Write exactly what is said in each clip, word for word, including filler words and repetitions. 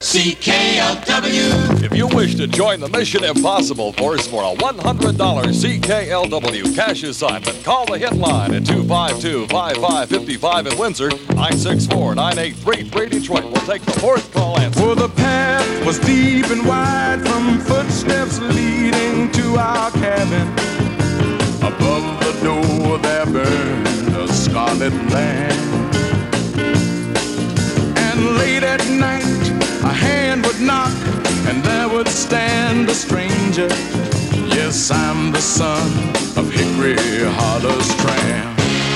C K L W. If you wish to join the Mission Impossible Force for a one hundred dollars C K L W cash assignment, call the hit line at two five two, five five five five in Windsor, nine six four, nine eight three three Detroit. We'll take the fourth call answer. Well, the path was deep and wide from footsteps leading to our cabin. Above the door there burned a scarlet lamp. And late at night a hand would knock, and there would stand a stranger. Yes, I'm the son of Hickory Hollow's tramp.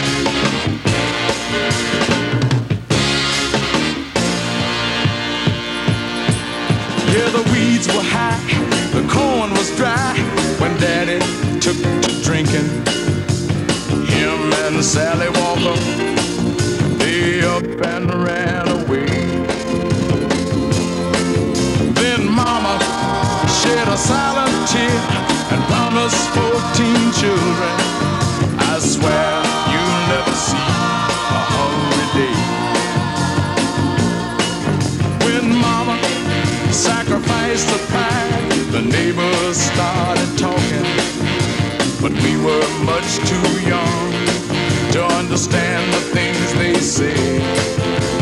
Yeah, the weeds were high, the corn was dry when Daddy took to drinking. Him and Sally Walker, they up and ran away. Mama shed a silent tear and promised fourteen children. I swear you'll never see a hungry day. When Mama sacrificed the pie, the neighbors started talking, but we were much too young to understand the things they said.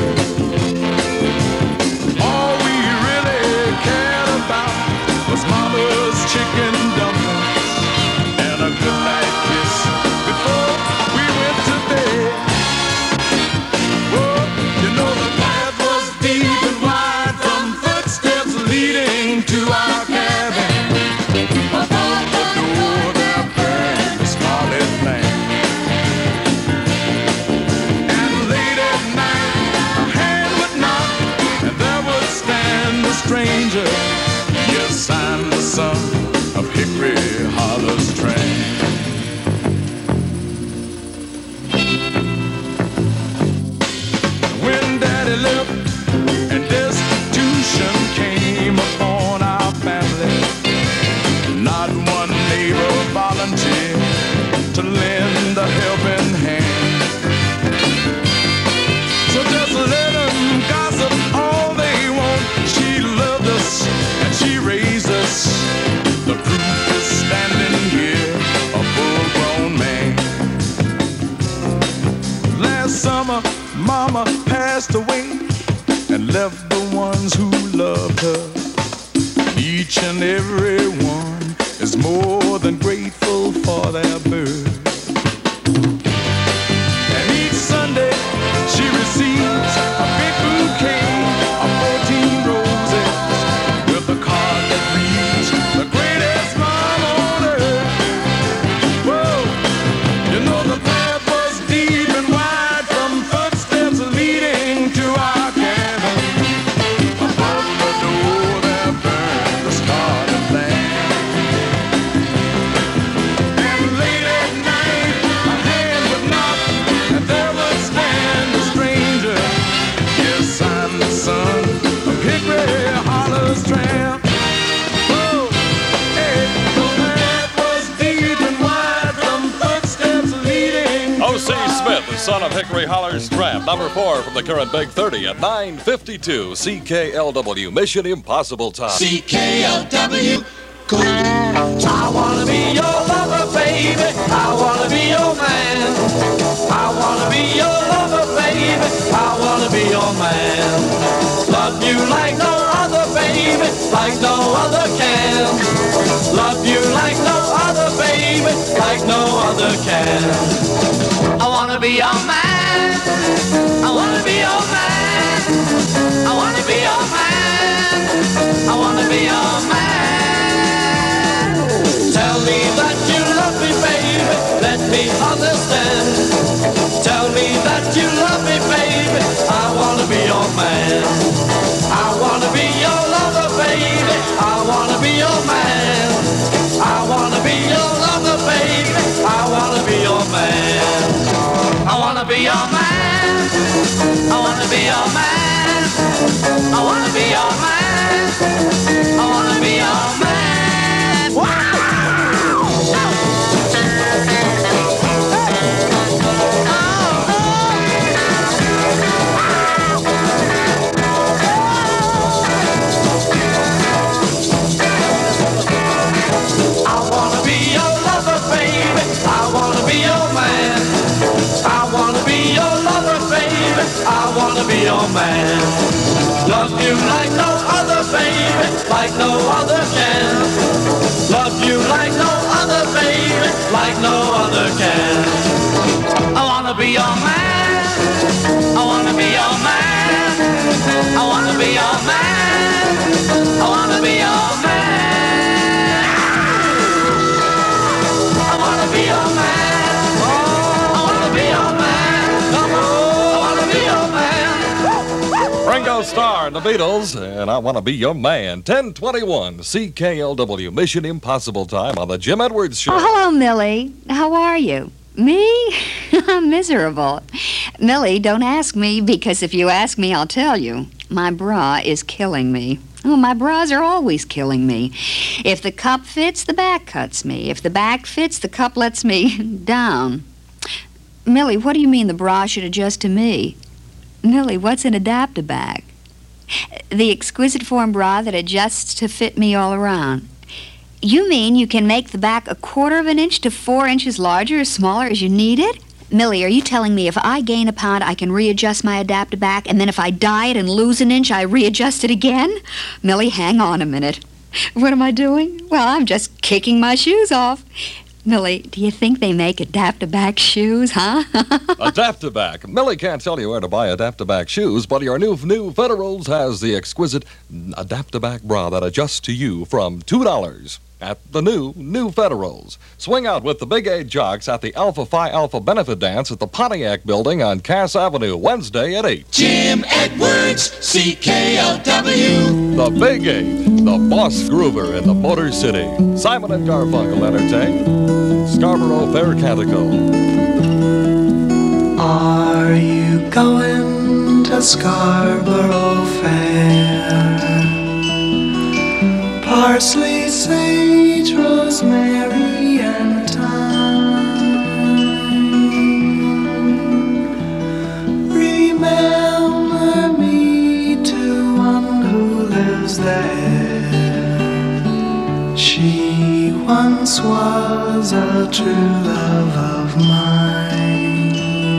Was Mama's chicken dumplings and a goodnight kiss before we went to bed. Oh, you know the path was deep and wide from footsteps leading to our cabin. Above the door there burned a scarlet lamp. And late at night a hand would knock, and there would stand a stranger. Yes, I'm the son of Hickory Hollow's tramp. When Daddy left and destitution came upon our family, not one neighbor volunteered to lend a helping hand. So just let them gossip all they want. She loved us and she raised us. The proof is standing here, a full-grown man. Last summer, Mama passed away and left the ones who loved her. Each and every one is more than grateful for their birth. And each Sunday she receives a big bouquet of fourteen roses with a card that reads, the greatest mom on earth. Whoa, you know the path was deep and wide from footsteps leading to our cabin. Above the door there burned the scarlet lamp. And late at night a hand would knock, and there would stand a stranger. Yes, I'm the son of Hickory Hollow's tramp. Whoa, hey, the path was deep and wide from footsteps leading to O C. Smith, the son of Hickory Hollow's tramp. Number four from the current Big thirty at nine fifty-two C K L W. Mission Impossible time. C K L W. I wanna be your lover, baby. I wanna be your man. I wanna be your lover, baby. I wanna be your man. Love you like no other, baby, like no other can. Love you like no other, baby, like no other can. I wanna be your man. I wanna be your man. I wanna be your man. I wanna be your man. Tell me that you love me, baby, let me understand. Tell me that you love me, baby, I wanna be your man. I wanna be your lover, baby, I wanna be your man. I wanna be your lover, baby, I wanna be your man. I wanna be your man. I wanna be your man. I wanna be your man. I wanna be your man. Wow! your man. Love you like no other, baby, like no other can. Love you like no other, baby, like no other can. I wanna be your man. I wanna be your man. I wanna be your man. I wanna be your man. I wanna be your man. I wanna be your man. Come on, I wanna be your man. Ringo Starr and the Beatles, and I Want to Be Your Man. ten twenty-one C K L W, Mission Impossible time on the Jim Edwards Show. Oh, hello, Millie. How are you? Me? I'm miserable. Millie, don't ask me, because if you ask me, I'll tell you. My bra is killing me. Oh, my bras are always killing me. If the cup fits, the back cuts me. If the back fits, the cup lets me down. Millie, what do you mean the bra should adjust to me? Millie, what's an Adapt-A-Back? The exquisite form bra that adjusts to fit me all around. You mean you can make the back a quarter of an inch to four inches larger or smaller as you need it? Millie, are you telling me if I gain a pound, I can readjust my Adapt-A-Back, and then if I diet and lose an inch, I readjust it again? Millie, hang on a minute. What am I doing? Well, I'm just kicking my shoes off. Millie, do you think they make Adapt-A-Back shoes, huh? Adapt-A-Back. Millie can't tell you where to buy Adapt-A-Back shoes, but your new new Federals has the exquisite Adapt-A-Back bra that adjusts to you from two dollars at the new, new Federals. Swing out with the Big Eight Jocks at the Alpha Phi Alpha Benefit Dance at the Pontiac Building on Cass Avenue, Wednesday at eight. Jim Edwards, C K L W. The Big Eight, the Boss Groover in the Motor City. Simon and Garfunkel entertain Scarborough Fair Canticle. Are you going to Scarborough Fair? Parsley, sage, rosemary, and thyme. Remember me to one who lives there. She once was a true love of mine.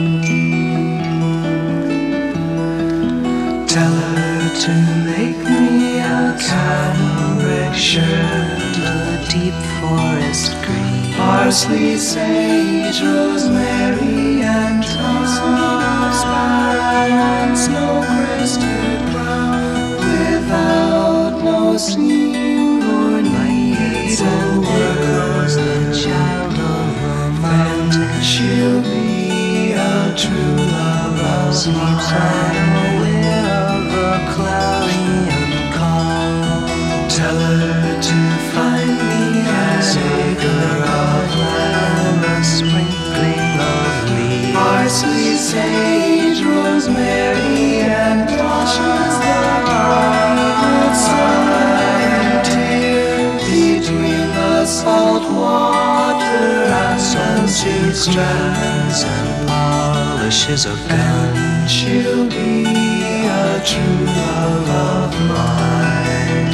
Tell her to make me a cambric shirt, a deep forest green, parsley, sage, rosemary, and thyme, sparrow and snow-crested brown, without no seam or needs, and there goes the child of romance. She'll be a true love of mine. Cloudy and calm. Tell her to find me a acre of land, a sprinkling of leaves, parsley, sage, rosemary, and thyme. With sunlight tear between the salt water and sunset strands and polishes of gun. She'll be a true love of mine.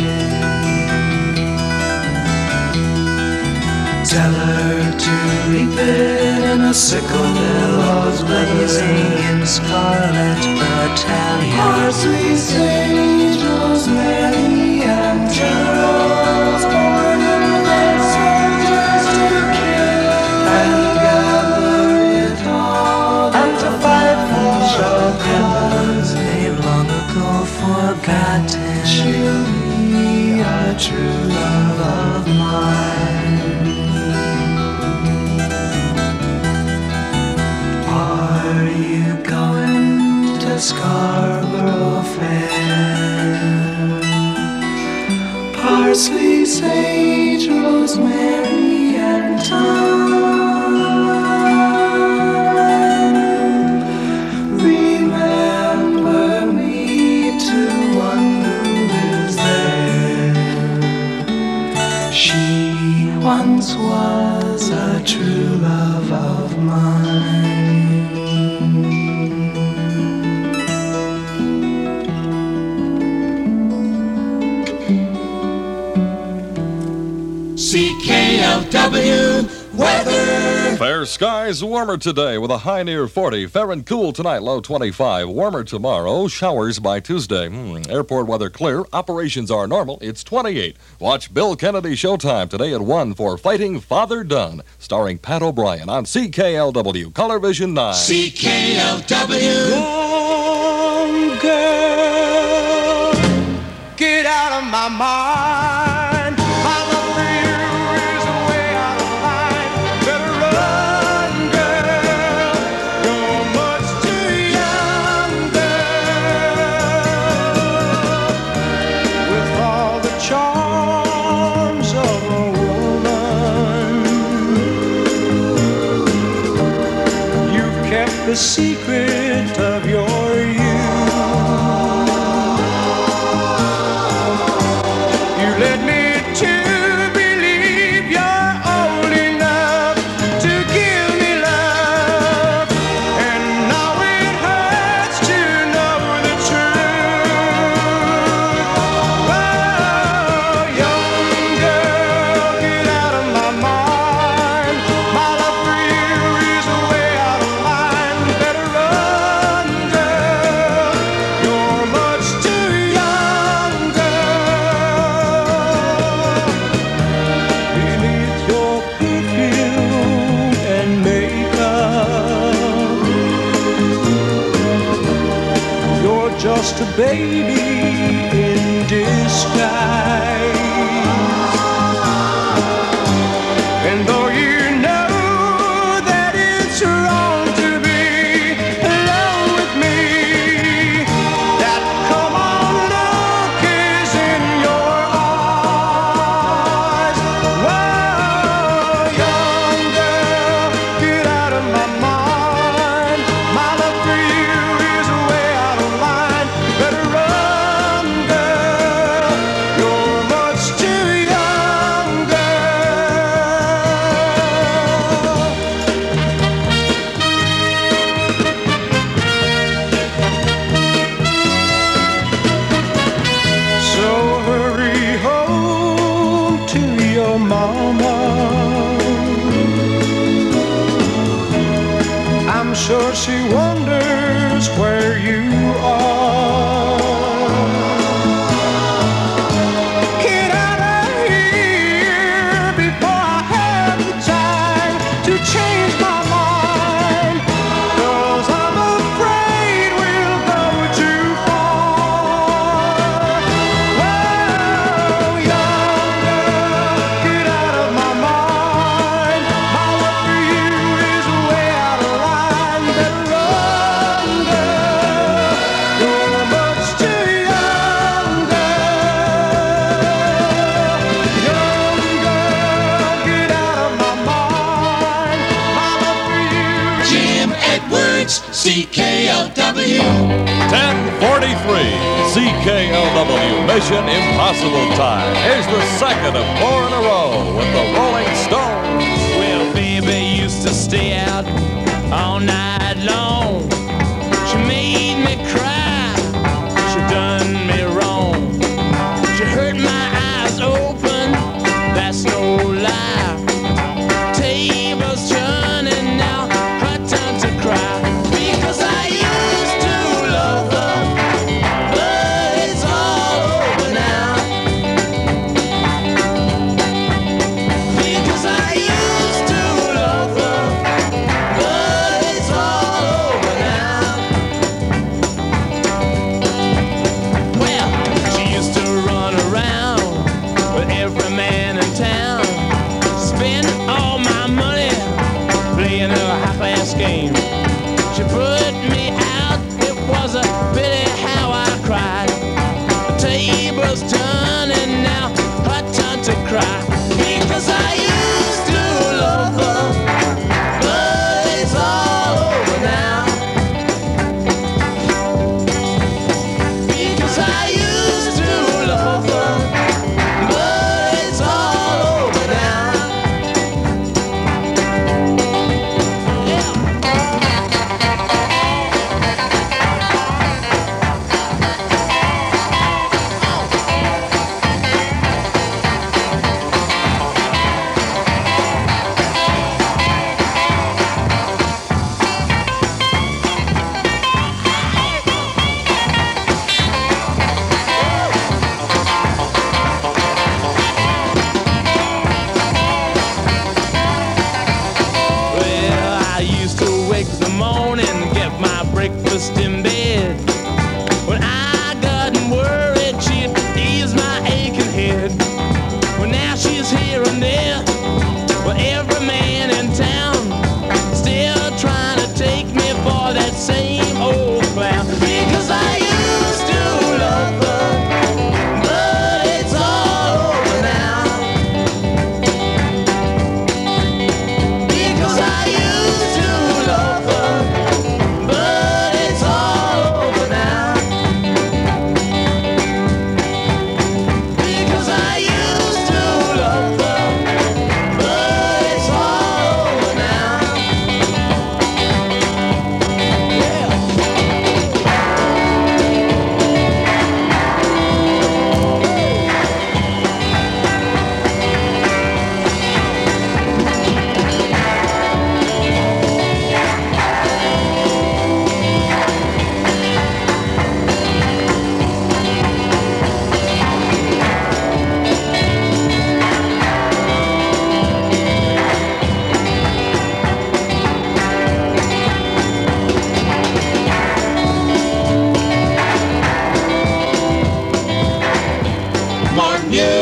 Tell her to reap it in a sickle, billows blazing in scarlet battalion, parsley, sage, rosemary, and geraniums, order their soldiers to kill and gather it all and to fight for cause they've long ago forgotten. She'll be a true love of mine. Are you going to Scarborough Fair? Parsley, sage, rosemary, and thyme. Once was a true love of mine. C K L W weather. Fair skies, warmer today with a high near forty. Fair and cool tonight, low twenty-five. Warmer tomorrow, showers by Tuesday. Hmm. Airport weather clear. Operations are normal. It's twenty-eight. Watch Bill Kennedy Showtime today at one for Fighting Father Dunn, starring Pat O'Brien on C K L W, Color Vision nine. C K L W. Young girl, get out of my mind. My love for you is way out of line. Better run, girl. You're much too young, girl. With all the charms of a woman, you've kept the secret of your youth. You led me to believe you're old enough to give me love, and now it hurts to know the truth. Oh, young girl, get out of my mind. My love for you is way out of line. Better run, girl. You're much too young, girl. Beneath your perfume and makeup, you're just a baby in disguise. And though you know that it's wrong to be alone with me, that come on look is in your eyes. Whoa, young girl, get out of my mind. My love for you is way out of line. Better run, girl. You're much too young, girl. So hurry home to your mama. I'm sure she wonders where you are. Get out of here before I have the time to change my mind, 'cause I'm afraid we'll go too far. Whoa, young girl, get out of my mind. My love for you is way out of line. Better run, girl. You're much too young, girl. Young girl, get out of my mind. My love for you. Jim Edwards, C K L W. ten forty-three. C K L W Mission Impossible time. Here's the second of four in a row with the Rolling Stones. Well, baby used to stay out all night long. She made me cry. She done me wrong. She hurt my eyes open. That's no lie. Tables turning now. Her time to cry. Because I used to love her, but it's all over now. Because I used to love her, but it's all over now. Well, she used to run around with every man in town, spend all my money playing a high-class game. She put me out, it was a pity how I cried. The table's turning now, her turn to cry. Because I used to love her, but it's all over now. Because I used to love her, but it's all over now. Yeah.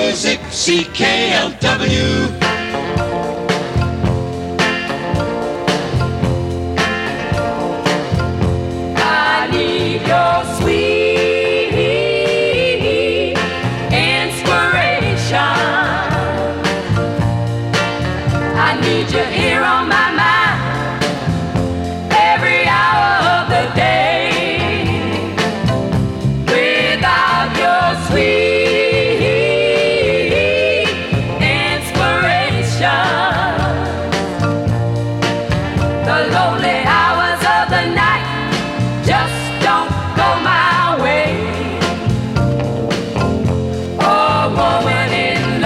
music, C K L W. Your sweet inspiration. I need you here on my mind every hour of the day. Without your sweet inspiration, the lonely hours of the night just don't go my way. A woman in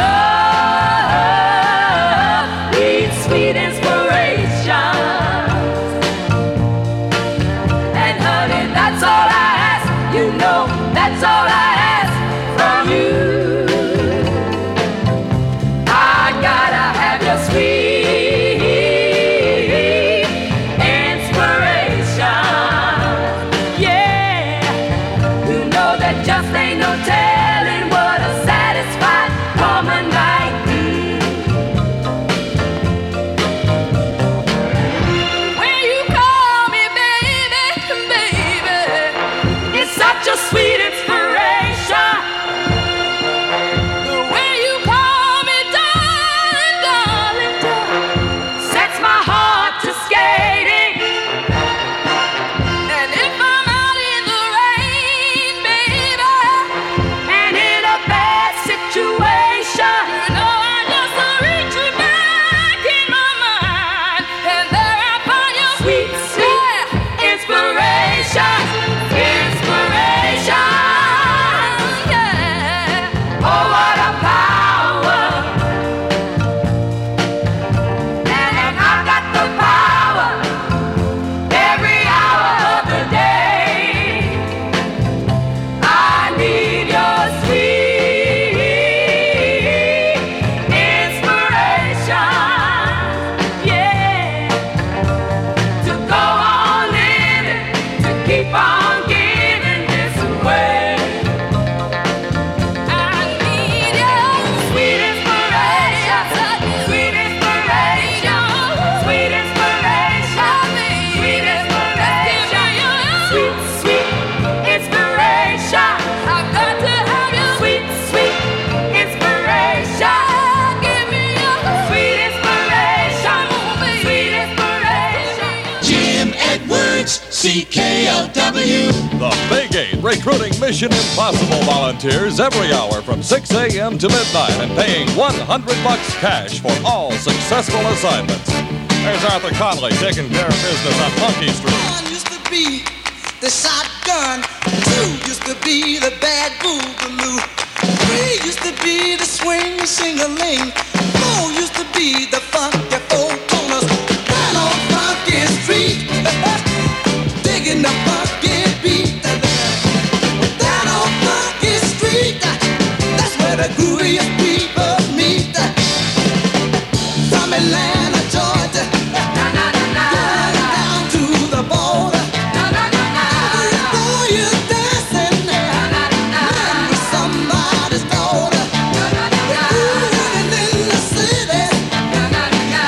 love needs sweet inspiration. And honey, that's all I ask. You know, that's all I ask from you. I gotta have your sweet inspiration. Yeah, you know that just ain't no telling what a satisfied woman might do. When you call me baby, baby, it's such a sweet inspiration. The way you call me darling, darling, darling, sets my heart to skating. And if I'm out in the rain, baby, and in a bad situation, you know I just reach back in my mind, and there I find your sweet, sweet inspiration, inspiration, yeah. Oh, what a power! And I've got the power every hour of the day. I need your sweet inspiration, yeah, to go on living, to keep on giving this away. I need your sweet inspiration, sweet inspiration, sweet inspiration, sweet inspiration, sweet, sweet inspiration. I've got to have your sweet, sweet inspiration. Give me your sweet inspiration, sweet inspiration. Jim Edwards, C K L W. The Big Eight recruiting Mission Impossible volunteers every hour from six a.m. to midnight and paying one hundred bucks cash for all successful assignments. There's Arthur Conley taking care of business on Monkey Street. One used to be the shotgun. Two used to be the bad boogaloo. Three used to be the swing sing-a-ling. Four used to be the funky four corners. Down on Funky Street, digging the funky beat. Down on Funky Street, that's where the grooviest people meet. From Atlanta, Georgia, going down to the border. Every boy is dancing there, playing with somebody's daughter. They're grooving in the city,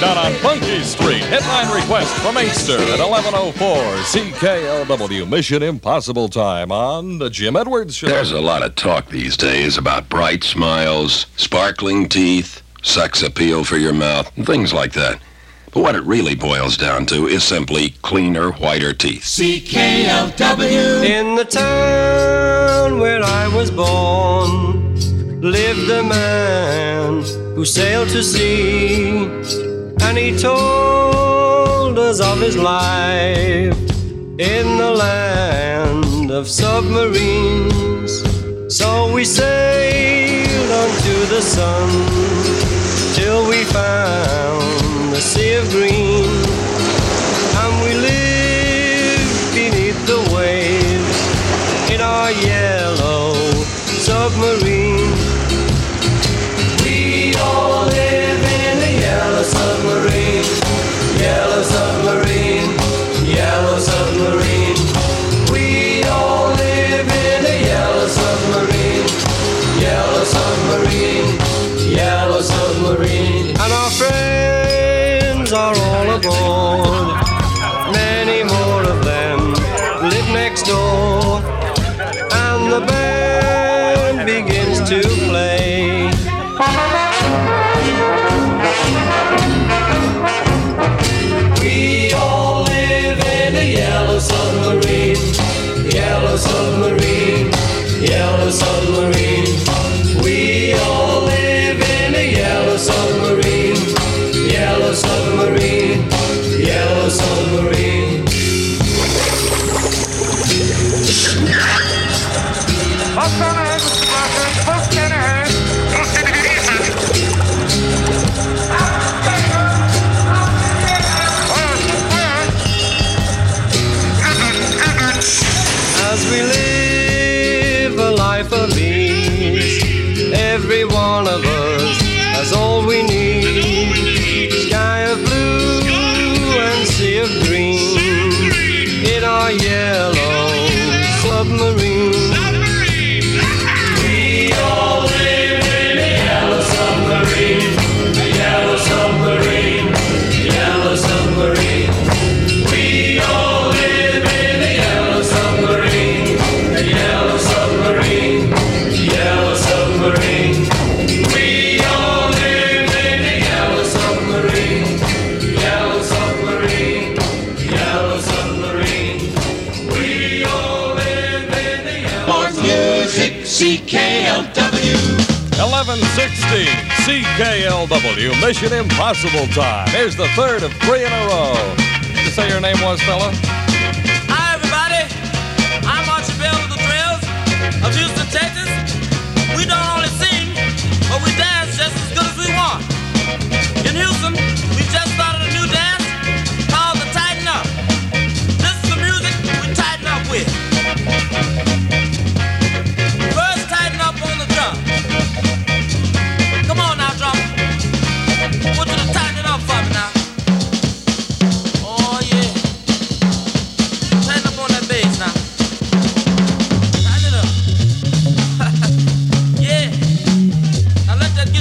down on Funky Street. Headline request from Aister at eleven oh four C K L W. Mission Impossible time on The Jim Edwards Show. There's a lot of talk these days about bright smiles, sparkling teeth, sex appeal for your mouth, and things like that. But what it really boils down to is simply cleaner, whiter teeth. C K L W. In the town where I was born lived a man who sailed to sea, and he told us of his life in the land of submarines. So we sailed unto the sun till we found the sea of green, and we lived beneath the waves in our yellow submarine. We all live in a yellow submarine, yellow submarine, yellow submarine. We all live in a yellow submarine, yellow submarine, yellow submarine. And our friends are all aboard, many more of them live next door, and the band begins to play. We all live in a yellow submarine, yellow submarine, yellow submarine. We all live in a yellow submarine, yellow submarine, yellow submarine. As we live a life of ease, every one of us has all we need. Sky of blue and sea of green in our yellow submarine. We all live in a yellow submarine, a yellow submarine, yellow submarine. We all live in a yellow submarine, a yellow submarine, yellow submarine. We all live in a yellow submarine, yellow submarine, yellow submarine. We all live in a yellow More music, C K L W. eleven sixty C K L W. Mission Impossible time. Here's the third of three in a row. Did you say your name was, fella? Hi, everybody. I'm Archie Bell of the Trails of Houston, Texas. We don't only sing, but we dance just as good as we want. In Houston, we just started a new dance called the Tighten Up. This is the music we tighten up with. First, tighten up on the drum. Come on now, drum. I want you to tighten it up for me now. Oh, yeah. Tighten up on that bass now. Tighten it up. Yeah. Now let that get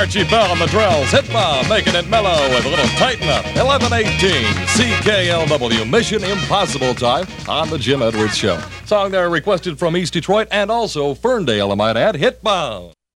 Archie Bell and the Drells. Hit Bomb, making it mellow with a little tighten up. eleven eighteen, C K L W, Mission Impossible time on the Jim Edwards Show. Song there requested from East Detroit and also Ferndale, I might add. Hit Bomb.